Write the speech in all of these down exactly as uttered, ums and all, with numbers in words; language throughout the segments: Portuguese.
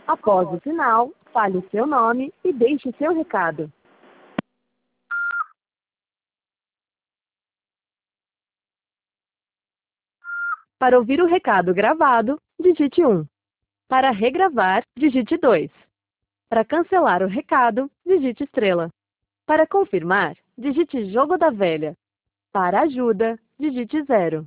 Após o sinal, fale o seu nome e deixe seu recado. Para ouvir o recado gravado, digite um. Para regravar, digite dois. Para cancelar o recado, digite estrela. Para confirmar, digite jogo da velha. Para ajuda, digite zero.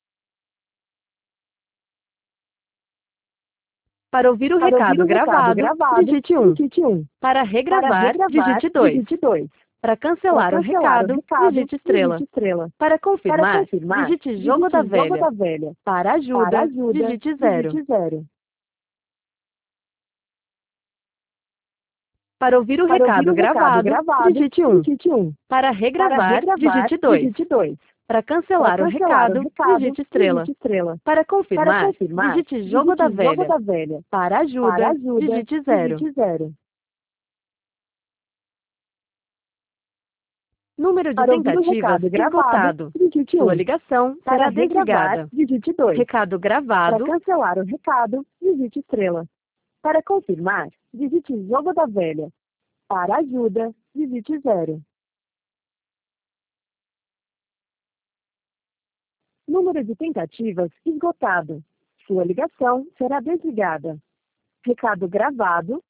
Para ouvir o Para ouvir recado o recado gravado, gravado, digite um. digite um. Para Para regravar, regravar, digite dois. digite dois. Para Para cancelar o cancelar o recado, recado, digite estrela. digite estrela. Para Para confirmar, confirmar, digite jogo da digite jogo velha. da velha. Para Para ajuda, ajuda, digite zero. digite zero. Para ouvir o Para ouvir recado o recado gravado, gravado, digite um. digite um. Para Para regravar, regravar, digite dois. digite dois. Para Para cancelar o cancelar o recado, recado, digite estrela. digite estrela. Para Para confirmar, confirmar, digite jogo da digite jogo velha. da velha. Para Para ajuda, ajuda, digite zero. digite zero. Número de Para ouvir o tentativas recado gravado, esgotado. digite Sua um. ligação Para será regravar, desligada. digite dois. Recado Para gravado. cancelar o recado, digite estrela. Para confirmar, digite jogo da velha. Para ajuda, digite zero. Número de tentativas esgotado. Sua ligação será desligada. Recado gravado,